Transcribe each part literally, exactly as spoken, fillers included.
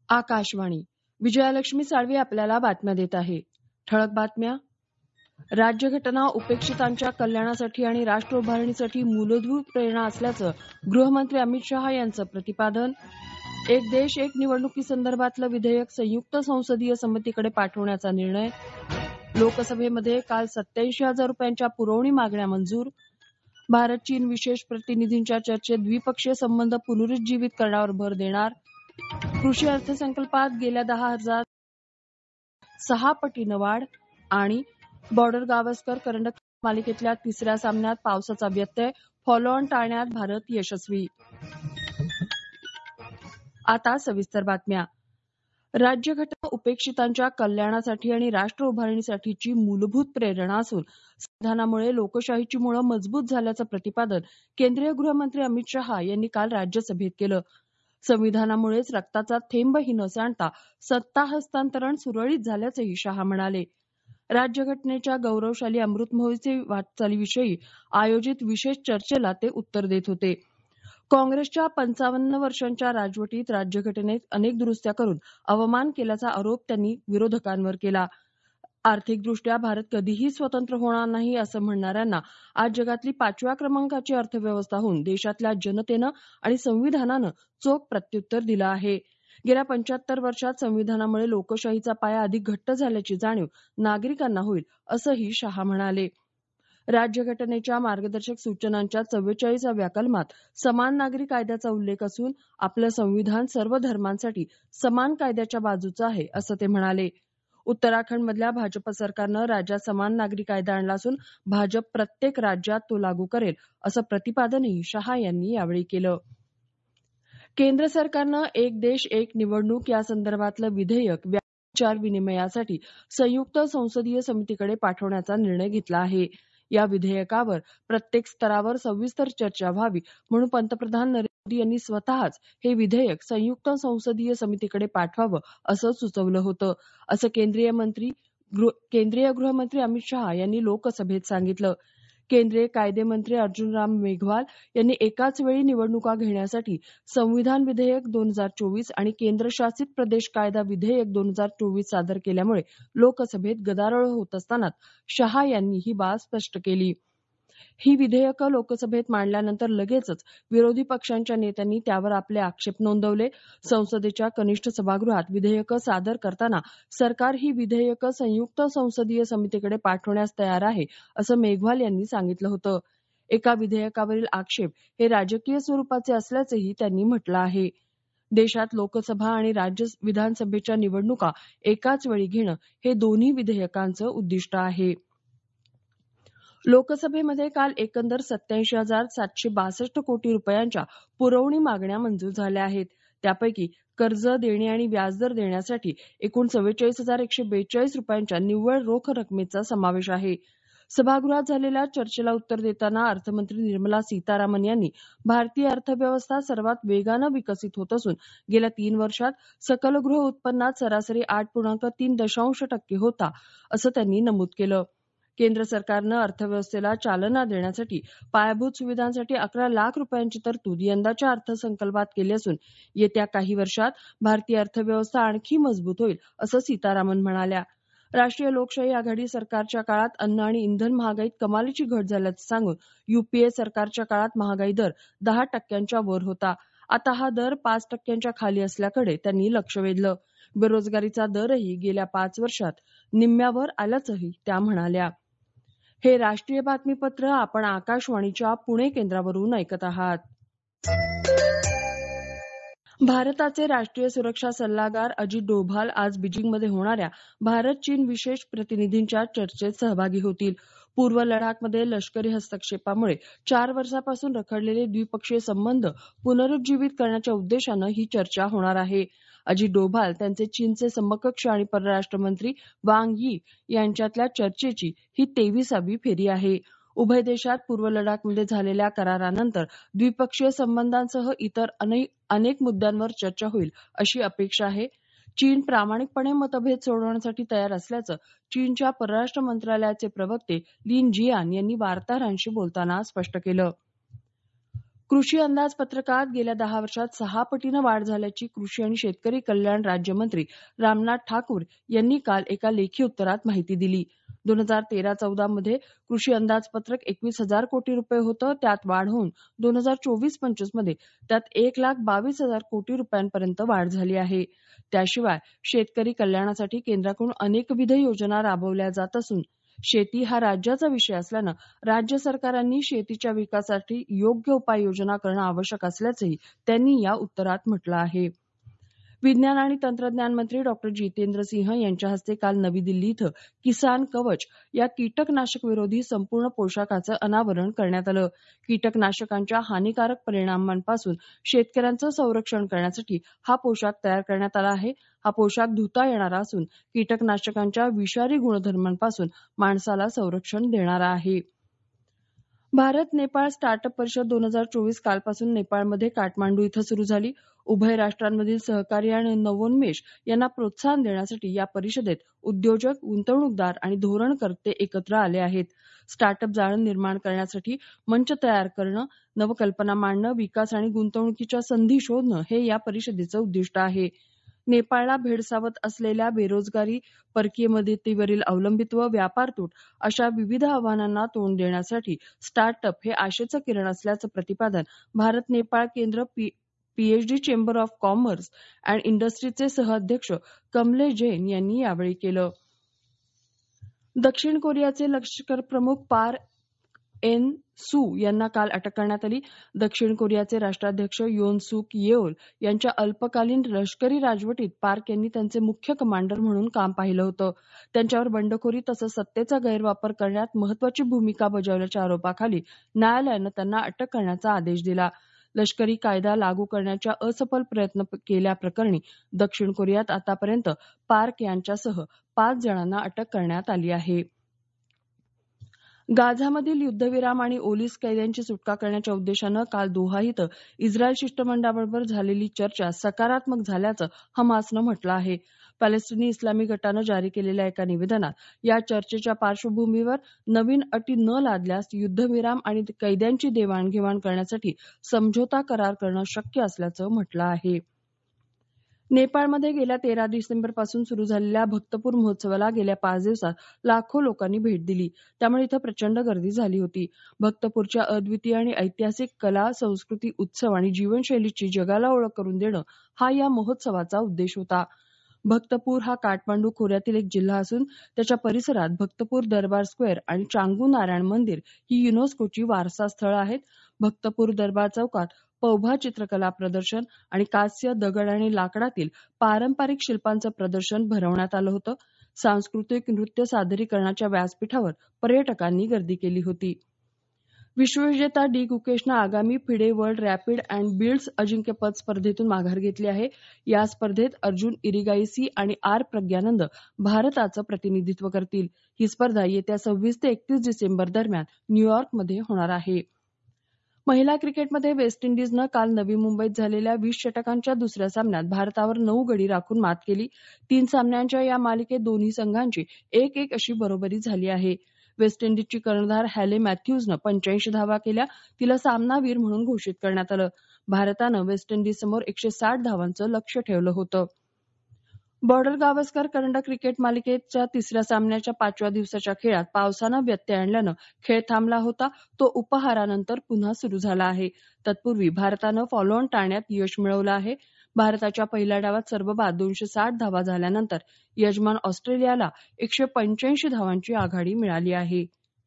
आकाशवाणी. विजयालक्ष्मी साळवी आपल्याला बातम्या देत आहे. ठळक बातम्या. राज्यघटना उपेक्षितांच्या कल्याणासाठी आणि राष्ट्र उभारणीसाठी मूलभूत प्रेरणा असल्याचं गृहमंत्री अमित शहा यांचं प्रतिपादन. एक देश एक निवडणुकीसंदर्भातलं विधेयक संयुक्त संसदीय समितीकडे पाठवण्याचा निर्णय. लोकसभेमध्ये काल सत्याऐंशी हजार रुपयांच्या पुरवणी मागण्या मंजूर. भारत चीन विशेष प्रतिनिधींच्या चर्चेत द्विपक्षीय संबंध पुनरुज्जीवित करण्यावर भर देणार. कृषी अर्थसंकल्पात गेल्या दहा हजार सहा पटीनं वाढ. आणि बॉर्डर गावस्कर करंडक मालिकेतल्या तिसऱ्या सामन्यात पावसाचा व्यत्यय, फॉलो ऑन टाळण्यात भारत यशस्वी. आता सविस्तर बातम्या. राज्यघटना उपेक्षितांच्या कल्याणासाठी आणि राष्ट्र उभारणीसाठीची मूलभूत प्रेरणा असून संविधानामुळे लोकशाहीची मुळं मजबूत झाल्याचं प्रतिपादन केंद्रीय गृहमंत्री अमित शहा यांनी काल राज्यसभेत केलं. संविधानामुळेच रक्ताचा थेंबही न सांडता सत्ता हस्तांतरण सुरळीत झाल्याचंही शहा म्हणाले. राज्यघटनेच्या गौरवशाली अमृत महोत्सवी वाटचालीविषयी आयोजित विशेष चर्चेला ते उत्तर देत होते. काँग्रेसच्या पंचावन्न वर्षांच्या राजवटीत राज्यघटनेत अनेक दुरुस्त्या करून अवमान केल्याचा आरोप त्यांनी विरोधकांवर केला. आर्थिकदृष्ट्या भारत कधीही स्वतंत्र होणार नाही असं म्हणणाऱ्यांना आज जगातली पाचव्या क्रमांकाची अर्थव्यवस्था होऊन देशातल्या जनतेनं आणि संविधानानं चोख प्रत्युत्तर दिलं आहे. गेल्या पंच्याहत्तर वर्षात संविधानामुळे लोकशाहीचा पाया अधिक घट्ट झाल्याची जाणीव नागरिकांना होईल असंही शहा म्हणाले. राज्यघटनेच्या मार्गदर्शक सूचनांच्या चव्वेचाळीसाव्या कलमात समान नागरी कायद्याचा उल्लेख असून आपलं संविधान सर्व धर्मांसाठी समान कायद्याच्या बाजूचं आहे असं ते म्हणाले. उत्तराखंडमधल्या भाजप सरकारनं राज्यात समान नागरी कायदा आणला असून भाजप प्रत्येक राज्यात तो लागू करेल असं प्रतिपादनही शहा यांनी यावेळी केलं. केंद्र सरकारनं एक देश एक निवडणूक या संदर्भातलं विधेयक विचार विनिमयासाठी संयुक्त संसदीय समितीकडे पाठवण्याचा निर्णय घेतला आहे. या विधेयकावर प्रत्येक स्तरावर सविस्तर चर्चा व्हावी म्हणून पंतप्रधान नरेंद्र मोदी यांनी स्वतःच हे विधेयक संयुक्त संसदीय समितीकडे पाठवावं असं सुचवलं होतं असं केंद्रीय मंत्री केंद्रीय गृहमंत्री अमित शहा यांनी लोकसभेत सांगितलं. केंद्रीय कायदेमंत्री अर्जुन राम मेघवाल यांनी एकाच वेळी निवडणुका घेण्यासाठी संविधान विधेयक दोन हजार चोवीस आणि केंद्रशासित प्रदेश कायदा विधेयक दोन हजार चोवीस सादर केल्यामुळे लोकसभेत गदारोळ होत असतानाच शहा यांनी ही बाब स्पष्ट केली. ही विधेयकं लोकसभेत मांडल्यानंतर लगेचच विरोधी पक्षांच्या नेत्यांनी त्यावर आपले आक्षेप नोंदवले. संसदेच्या कनिष्ठ सभागृहात विधेयकं सादर करताना सरकार ही विधेयकं संयुक्त संसदीय समितीकडे पाठवण्यास तयार आहे असं मेघवाल यांनी सांगितलं होतं. एका विधेयकावरील आक्षेप हे राजकीय स्वरूपाचे असल्याचंही त्यांनी म्हटलं आहे. देशात लोकसभा आणि राज्य विधानसभेच्या निवडणुका एकाच वेळी घेणं हे दोन्ही विधेयकांचं उद्दिष्ट आहे. लोकसभेमध्ये काल एकंदर सत्याऐंशी हजार सातशे बासष्ट कोटी रुपयांच्या पुरवणी मागण्या मंजूर झाल्या आहेत. त्यापैकी कर्ज देणे आणि व्याजदर देण्यासाठी एकूण चव्वेचाळीस हजार एकशे बेचाळीस रुपयांच्या निव्वळ रोख रकमेचा समावेश आहे. सभागृहात झालेल्या चर्चेला उत्तर देताना अर्थमंत्री निर्मला सीतारामन यांनी भारतीय अर्थव्यवस्था सर्वात वेगानं विकसित होत असून गेल्या तीन वर्षात सकल गृह उत्पन्नात सरासरी आठ पूर्णांक तीन दशांश टक्के होता असं त्यांनी नमूद केलं. केंद्र सरकारनं अर्थव्यवस्थेला चालना देण्यासाठी पायाभूत सुविधांसाठी अकरा लाख रुपयांची तरतूद यंदाच्या अर्थसंकल्पात केली असून येत्या काही वर्षात भारतीय अर्थव्यवस्था आणखी मजबूत होईल असं सीतारामन म्हणाल्या. राष्ट्रीय लोकशाही आघाडी सरकारच्या काळात अन्न आणि इंधन महागाईत कमालीची घट झाल्याचं सांगून युपीए सरकारच्या काळात महागाई दर दहा टक्क्यांच्या वर होता. आता हा दर पाच टक्क्यांच्या खाली असल्याकडे त्यांनी लक्ष वेधलं. बेरोजगारीचा दरही गेल्या पाच वर्षात निम्म्यावर आल्याचंही त्या म्हणाल्या. हे राष्ट्रीय बातमीपत्र आपण आकाशवाणीच्या पुणे केंद्रावरून ऐकत आहात. भारताचे राष्ट्रीय सुरक्षा सल्लागार अजित डोभाल आज बीजिंगमध्ये होणाऱ्या भारत चीन विशेष प्रतिनिधींच्या चर्चेत सहभागी होतील. पूर्व लडाखमध्ये लष्करी हस्तक्षेपामुळे चार वर्षापासून रखडलेले द्विपक्षीय संबंध पुनरुज्जीवित करण्याच्या उद्देशानं ही चर्चा होणार आहे. अजित डोभाल त्यांचे चीनचे समकक्ष आणि परराष्ट्र मंत्री वांग यी यांच्यातल्या चर्चेची ही तेविसावी फेरी आहे. उभय देशात पूर्व लडाखमध्ये झालेल्या करारानंतर द्विपक्षीय संबंधांसह इतर अनेक मुद्द्यांवर चर्चा होईल अशी अपेक्षा आहे. चीन प्रामाणिकपणे मतभेद सोडवण्यासाठी तयार असल्याचं चीनच्या परराष्ट्र मंत्रालयाचे प्रवक्ते लिन जियान यांनी वार्ताहरांशी बोलताना स्पष्ट केलं. कृषी अंदाजपत्रकात गेल्या दहा वर्षात सहा पटीनं वाढ झाल्याची कृषी आणि शेतकरी कल्याण राज्यमंत्री रामनाथ ठाकूर यांनी काल एका लेखी उत्तरात माहिती दिली. दोन हजार तेरा चौदा मध्ये कृषी अंदाजपत्रक एकवीस हजार कोटी रुपये होतं. त्यात वाढ होऊन दोन हजार चोवीस पंचवीस मध्ये त्यात एक लाख बावीस हजार कोटी रुपयांपर्यंत वाढ झाली आहे. त्याशिवाय शेतकरी कल्याणासाठी केंद्राकडून अनेकविध योजना राबवल्या जात असून शेती हा राज्याचा विषय असल्यानं राज्य सरकारांनी शेतीच्या विकासासाठी योग्य उपाययोजना करणं आवश्यक असल्याचंही त्यांनी या उत्तरात म्हटलं आहे. विज्ञान आणि तंत्रज्ञान मंत्री डॉक्टर जितेंद्र सिंह यांच्या हस्ते काल नवी दिल्ली इथं किसान कवच या कीटकनाशक विरोधी संपूर्ण पोशाखाचं अनावरण करण्यात आलं. कीटकनाशकांच्या हानीकारक परिणामांपासून शेतकऱ्यांचं संरक्षण करण्यासाठी हा पोशाख तयार करण्यात आला आहे. हा पोशाख धुता येणारा असून कीटकनाशकांच्या विषारी गुणधर्मांपासून माणसाला संरक्षण देणारा आहे. भारत नेपाळ स्टार्टअप परिषद दोन हजार चोवीस कालपासून नेपाळमध्ये काठमांडू इथं सुरू झाली. उभय राष्ट्रांमधील सहकार्य आणि नवोन्मेष यांना प्रोत्साहन देण्यासाठी या परिषदेत उद्योजक, गुंतवणूकदार आणि धोरणकर्ते एकत्र आले आहेत. स्टार्टअप जाळं निर्माण करण्यासाठी मंच तयार करणं, नवकल्पना मांडणं, विकास आणि गुंतवणुकीच्या संधी शोधणं हे या परिषदेचं उद्दिष्ट आहे. नेपाळला भेडसावत असलेल्या बेरोजगारी, परकीय मदतीवरील अवलंबित्व, व्यापार तूट अशा विविध आव्हानांना तोंड देण्यासाठी स्टार्टअप हे आशेचं किरण असल्याचं प्रतिपादन भारत नेपाळ केंद्र PhD chamber of commerce and इंडस्ट्रीचे सहअध्यक्ष कमले जैन यांनी यावेळी केलं. दक्षिण कोरियाचे लष्करप्रमुख पार एन सू यांना काल अटक करण्यात आली. दक्षिण कोरियाचे राष्ट्राध्यक्ष योन सूक येओल यांच्या अल्पकालीन लष्करी राजवटीत पार्क यांनी त्यांचे मुख्य कमांडर म्हणून काम पाहिलं होतं. त्यांच्यावर बंडखोरी तसंच सत्तेचा गैरवापर करण्यात महत्वाची भूमिका बजावल्याच्या आरोपाखाली न्यायालयानं त्यांना अटक करण्याचा आदेश दिला. लष्करी कायदा लागू करण्याच्या असफल प्रयत्न केल्याप्रकरणी दक्षिण कोरियात आतापर्यंत पार्क यांच्यासह पाच जणांना अटक करण्यात आली आहे. गाझामधील युद्धविराम आणि ओलीस कैद्यांची सुटका करण्याच्या उद्देशानं काल दोहा इथं इस्रायल शिष्टमंडळाबरोबर झालेली चर्चा सकारात्मक झाल्याचं हमासनं म्हटलं आहे. पॅलेस्टिनी इस्लामी गटानं जारी केलेल्या एका निवेदनात या चर्चेच्या पार्श्वभूमीवर नवीन अटी न लादल्यास युद्धविराम आणि कैद्यांची देवाणघेवाण करण्यासाठी समझोता करार करणं शक्य असल्याचं म्हटलं आहे. नेपाळमध्ये गेल्या तेरा डिसेंबरपासून सुरू झालेल्या भक्तपूर महोत्सवाला गेल्या पाच दिवसात लाखो लोकांनी भेट दिली. त्यामुळे इथं प्रचंड गर्दी झाली होती. भक्तपूरच्या अद्वितीय आणि ऐतिहासिक कला, संस्कृती, उत्सव आणि जीवनशैलीची जगाला ओळख करून देणं हा या महोत्सवाचा उद्देश होता. भक्तपूर हा काठमांडू खोऱ्यातील एक जिल्हा असून त्याच्या परिसरात भक्तपूर दरबार स्क्वेअर आणि चांगू नारायण मंदिर ही युनेस्कोची वारसा स्थळं आहेत. भक्तपूर दरबार चौकात पौभा चित्रकला प्रदर्शन आणि कांस्य, दगड आणि लाकडातील पारंपरिक शिल्पांचं प्रदर्शन भरवण्यात आलं होतं. सांस्कृतिक नृत्य सादरीकरणाच्या व्यासपीठावर पर्यटकांनी गर्दी केली होती. विश्वविजेता डी गुकेशनं आगामी FIDE world rapid and blitz अजिंक्यपद स्पर्धेतून माघार घेतली आहे. या स्पर्धेत अर्जुन इरिगाईसी आणि आर प्रज्ञानंद भारताचं प्रतिनिधित्व करतील. ही स्पर्धा येत्या सव्वीस ते एकतीस डिसेंबर दरम्यान न्यूयॉर्कमध्ये होणार आहे. महिला क्रिकेटमध्ये वेस्ट इंडिजनं काल नवी मुंबईत झालेल्या वीस षटकांच्या दुसऱ्या सामन्यात भारतावर नऊ गडी राखून मात केली. तीन सामन्यांच्या या मालिकेत दोन्ही संघांची एक एक अशी बरोबरी झाली आहे. वेस्ट इंडिजची कर्णधार हॅले मॅथ्यूजनं पंच्याऐंशी धावा केल्या. तिला सामनावीर म्हणून घोषित करण्यात आलं. भारतानं वेस्ट इंडिजसमोर एकशे साठ धावांचं लक्ष्य ठेवलं होतं. बॉर्डर गावस्कर करंडक क्रिकेट मालिकेच्या तिसऱ्या सामन्याच्या पाचव्या दिवसाच्या खेळात पावसानं व्यत्यय आणल्यानं खेळ थांबला होता. तो उपहारानंतर पुन्हा सुरू झाला आहे. तत्पूर्वी भारतानं फॉलोऑन टाळण्यात यश मिळवलं आहे. भारताच्या पहिल्या डावात सर्वबाद दोनशे साठ धावा झाल्यानंतर यजमान ऑस्ट्रेलियाला एकशे पंच्याऐंशी धावांची आघाडी मिळाली आहे.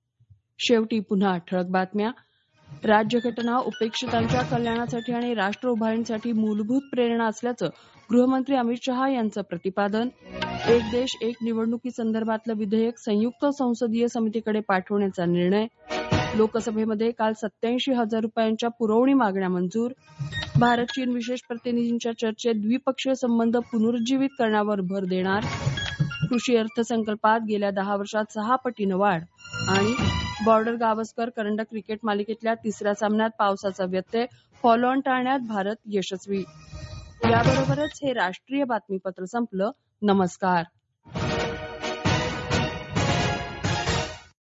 शेवटी पुन्हा ठळक बातम्या. राज्यघटना उपेक्षितांच्या कल्याणासाठी आणि राष्ट्र उभारणीसाठी मूलभूत प्रेरणा असल्याचं गृहमंत्री अमित शहा यांचं प्रतिपादन. एक देश एक निवडणुकीसंदर्भातलं विधेयक संयुक्त संसदीय समितीकडे पाठवण्याचा निर्णय. लोकसभेमध्ये काल सत्याऐंशी हजार रुपयांच्या पुरवणी मागण्या मंजूर. भारत चीन विशेष प्रतिनिधींच्या चर्चेत द्विपक्षीय संबंध पुनरुज्जीवित करण्यावर भर देणार. कृषी अर्थसंकल्पात गेल्या दहा वर्षात सहा पटीनं वाढ. आणि बॉर्डर गावस्कर करंडक क्रिकेट मालिकेतल्या तिसऱ्या सामन्यात पावसाचा व्यत्यय, फॉलोऑन टाळण्यात भारत यशस्वी. याबरोबरच हे राष्ट्रीय बातमीपत्र संपलं. नमस्कार.